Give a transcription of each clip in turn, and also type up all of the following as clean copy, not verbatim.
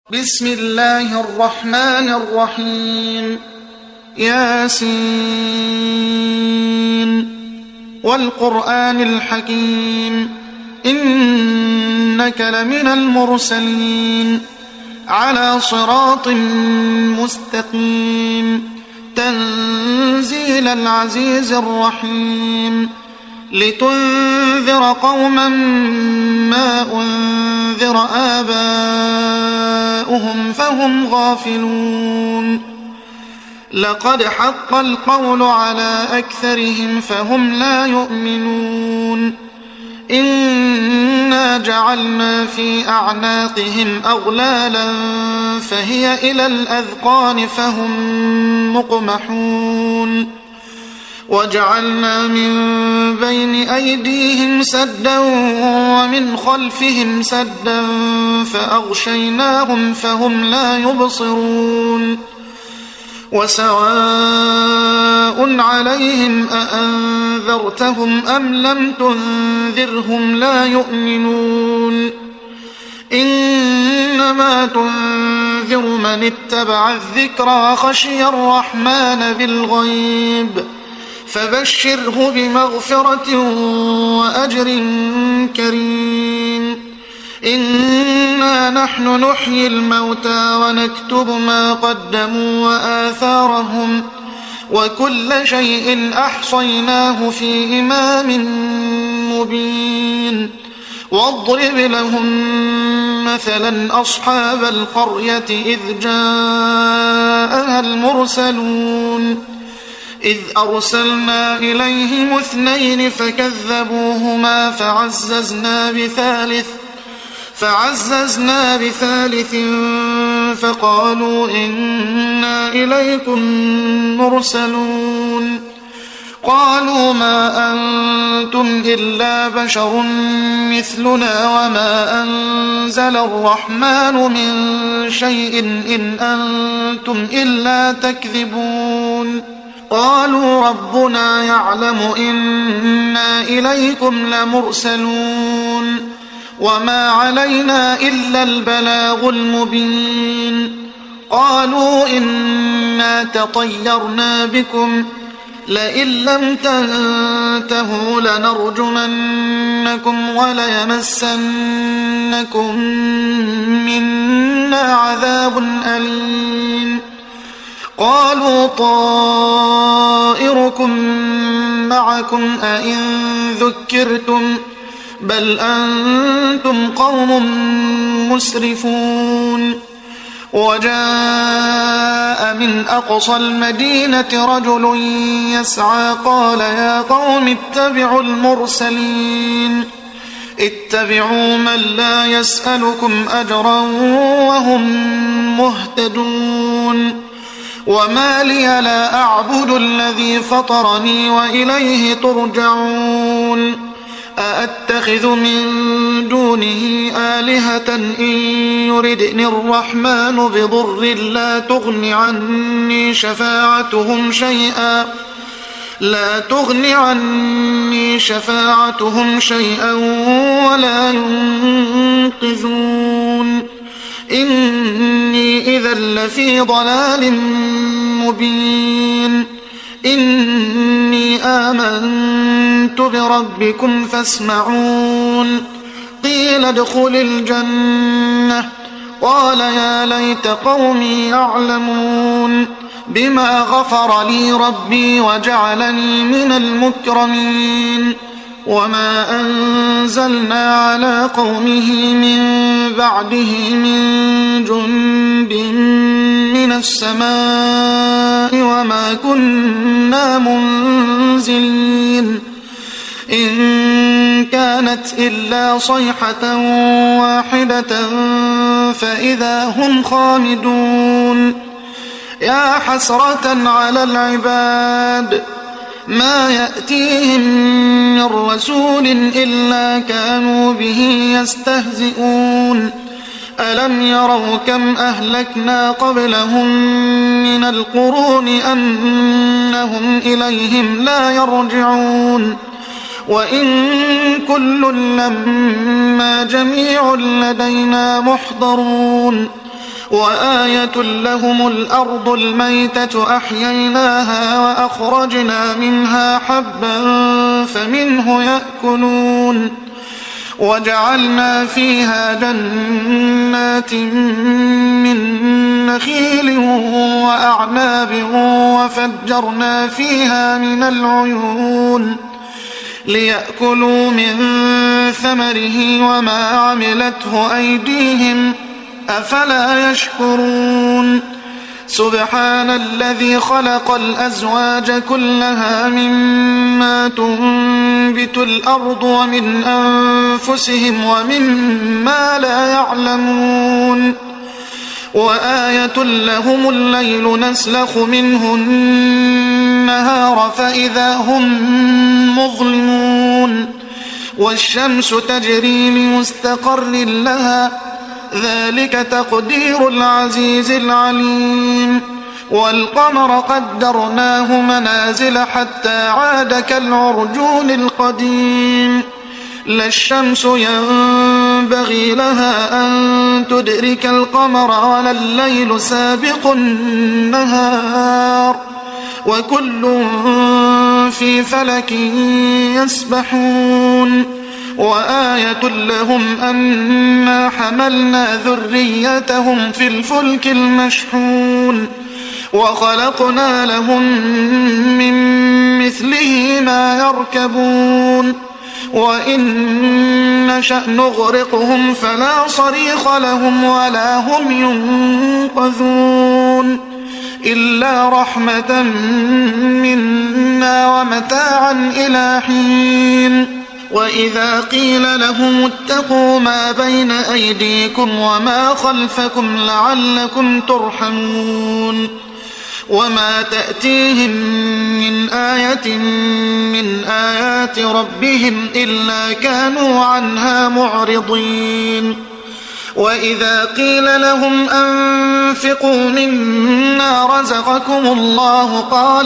بسم الله الرحمن الرحيم. ياسين والقرآن الحكيم إنك لمن المرسلين على صراط مستقيم تنزيل العزيز الرحيم لتنذر قوما ما أنذر آباؤهم فهم غافلون لقد حق القول على أكثرهم فهم لا يؤمنون إنا جعلنا في أعناقهم أغلالا فهي إلى الأذقان فهم مقمحون وجعلنا من بين أيديهم سدا ومن خلفهم سدا فأغشيناهم فهم لا يبصرون وسواء عليهم أأنذرتهم أم لم تنذرهم لا يؤمنون إنما تنذر من اتبع الذكر وخشي الرحمن بالغيب فبشره بمغفرة وأجر كريم إنا نحن نحيي الموتى ونكتب ما قدموا وآثارهم وكل شيء أحصيناه في إمام مبين واضرب لهم مثلا أصحاب القرية إذ جاءها المرسلون إذ أرسلنا إليهم 2 فكذبوهما فعززنا بثالث فقالوا إنا إليكم مرسلون قالوا ما أنتم إلا بشر مثلنا وما أنزل الرحمن من شيء إن أنتم إلا تكذبون قالوا ربنا يعلم إنا إليكم لمرسلون وما علينا إلا البلاغ المبين قالوا إنا تطيرنا بكم لئن لم تنتهوا لنرجمنكم وليمسنكم منا عذاب أليم قالوا طائركم معكم أئن ذكرتم بل أنتم قوم مسرفون وجاء من أقصى المدينة رجل يسعى قال يا قوم اتبعوا المرسلين اتبعوا من لا يسألكم أجرا وهم مهتدون وما لي لا أعبد الذي فطرني وإليه ترجعون أأتخذ من دونه آلهة إن يردني الرحمن بضر لا تغن عني شفاعتهم شيئا ولا ينقذون إني إذا لفي ضلال مبين إني آمنت بربكم فاسمعون قيل ادخل الجنة قال يا ليت قومي يعلمون بما غفر لي ربي وجعلني من المكرمين وما أنزلنا على قومه من بعده من جند من السماء وما كنا منزلين إن كانت إلا صيحة واحدة فإذا هم خامدون يا حسرة على العباد ما يأتيهم من رسول إلا كانوا به يستهزئون ألم يروا كم أهلكنا قبلهم من القرون أنهم إليهم لا يرجعون وإن كل لما جميع لدينا محضرون وآية لهم الأرض الميتة أحييناها وأخرجنا منها حبا فمنه يأكلون وجعلنا فيها جنات من نخيل وأعناب وفجرنا فيها من العيون ليأكلوا من ثمره وما عملته أيديهم أفلا يشكرون سبحان الذي خلق الأزواج كلها مما تنبت الأرض ومن أنفسهم ومما لا يعلمون وآية لهم الليل نسلخ منه النهار فإذا هم مظلمون والشمس تجري لمستقر لها ذلك تقدير العزيز العليم والقمر قدرناه منازل حتى عاد كالعرجون القديم لا الشمس ينبغي لها أن تدرك القمر ولا الليل سابق النهار وكل في فلك يسبحون وآية لهم أنا حملنا ذريتهم في الفلك المشحون وخلقنا لهم من مثله ما يركبون وإن نشأ نغرقهم فلا صريخ لهم ولا هم ينقذون إلا رحمة منا ومتاعا إلى حين وإذا قيل لهم اتقوا ما بين أيديكم وما خلفكم لعلكم ترحمون وما تأتيهم من آية من آيات ربهم إلا كانوا عنها معرضين وإذا قيل لهم أنفقوا مما رزقكم الله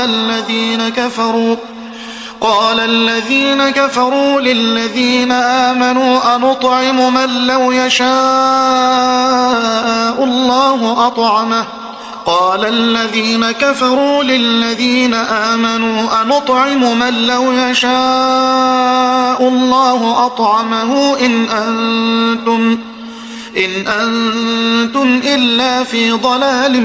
قال الذين كفروا للذين آمنوا أنطعم من لو يشاء الله أطعمه قال الذين كفروا للذين آمنوا أنطعم من لو يشاء الله أطعمه إن أنتم إلا في ضلال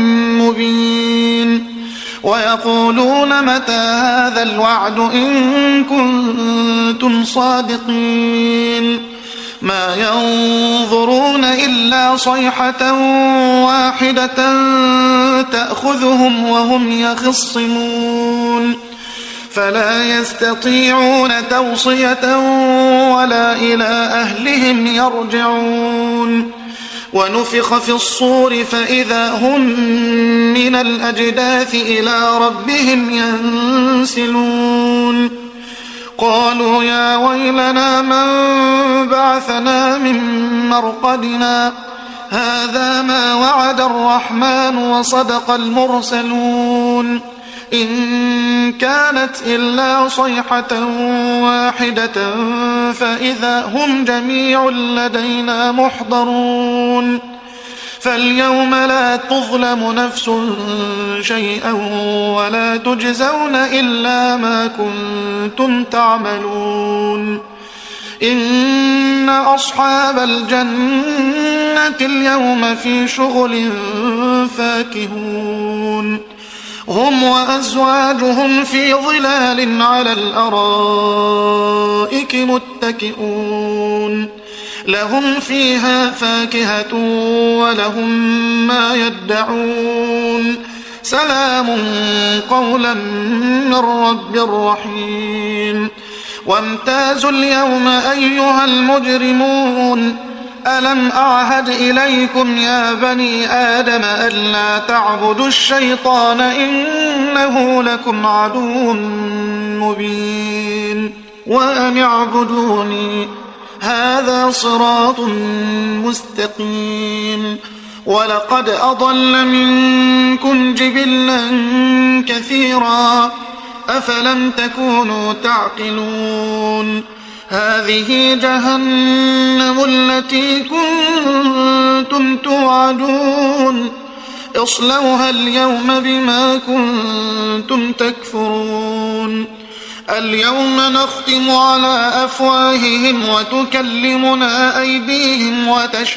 مبين ويقولون متى هذا الوعد إن كنتم صادقين ما ينظرون إلا صيحة واحدة تأخذهم وهم يخصمون فلا يستطيعون توصية ولا إلى أهلهم يرجعون ونفخ في الصور فإذا هم من الأجداث إلى ربهم ينسلون قالوا يا ويلنا من بعثنا من مرقدنا هذا ما وعد الرحمن وصدق المرسلون إن كانت إلا صيحة واحدة فإذا هم جميع لدينا محضرون فاليوم لا تظلم نفس شيئا ولا تجزون إلا ما كنتم تعملون إن أصحاب الجنة اليوم في شغل فاكهون هم وأزواجهم في ظلال على الأرائك متكئون لهم فيها فاكهة ولهم ما يدعون سلام قولا من رب رحيم وامتازوا اليوم أيها المجرمون ألم أعهد إليكم يا بني آدم ألا تعبدوا الشيطان إنه لكم عدو مبين وأن اعبدوني هذا صراط مستقيم ولقد أضل منكم جبلا كثيرا أفلم تكونوا تعقلون هذه جهنم التي كنتم توعدون اصلوها اليوم بما كنتم تكفرون اليوم نختم على أفواههم وتكلمنا أيديهم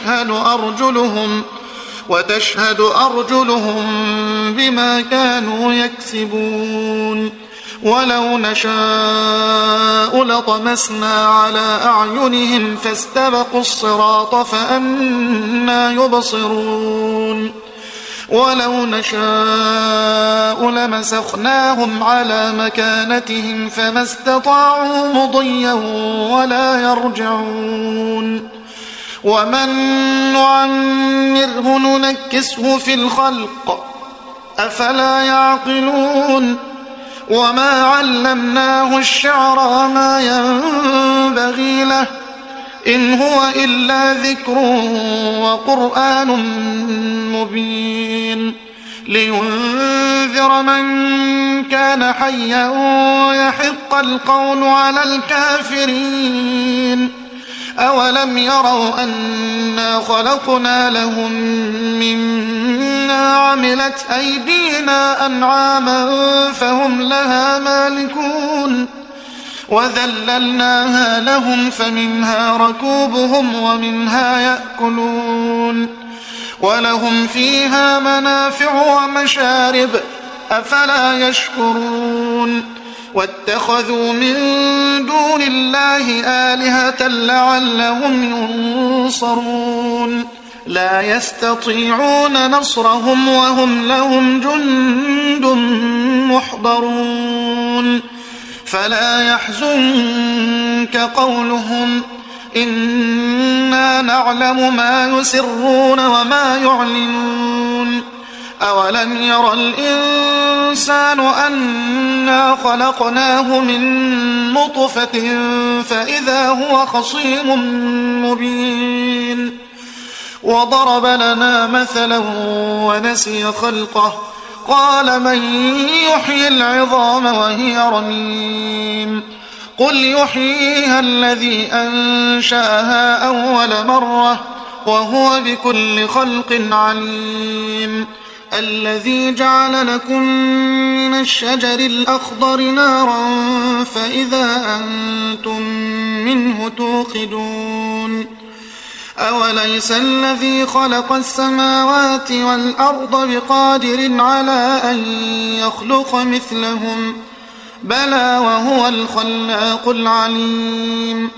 وتشهد أرجلهم بما كانوا يكسبون ولو نشاء لطمسنا على أعينهم فاستبقوا الصراط فأنى يبصرون ولو نشاء لمسخناهم على مكانتهم فما استطاعوا مضيا ولا يرجعون ومن نعمره ننكسه في الخلق أفلا يعقلون وما علمناه الشعر وما ينبغي له إن هو إلا ذكر وقرآن مبين لينذر من كان حيا ويحق القول على الكافرين أولم يروا أنا خلقنا لهم مما عملت أيدينا أنعاما فهم لها مالكون وذللناها لهم فمنها ركوبهم ومنها يأكلون ولهم فيها منافع ومشارب أفلا يشكرون واتخذوا من دون الله آلهة لعلهم ينصرون لا يستطيعون نصرهم وهم لهم جند محضرون فلا يحزنك قولهم إنا نعلم ما يسرون وما يعلنون أولم ير الإنسان أنا خلقناه من نطفة فإذا هو خصيم مبين وضرب لنا مثلا ونسي خلقه قال من يحيي العظام وهي رميم قل يحييها الذي أنشأها أول مرة وهو بكل خلق عليم الذي جعل لكم من الشجر الأخضر نارا فإذا أنتم منه توقدون أوليس الذي خلق السماوات والأرض بقادر على أن يخلق مثلهم بلى وهو الخلاق العليم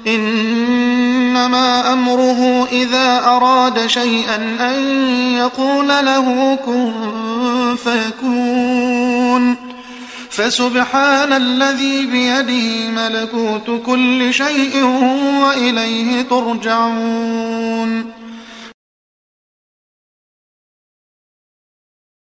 إنما أمره إذا أراد شيئا أن يقول له كن فيكون فسبحان الذي بيده ملكوت كل شيء وإليه ترجعون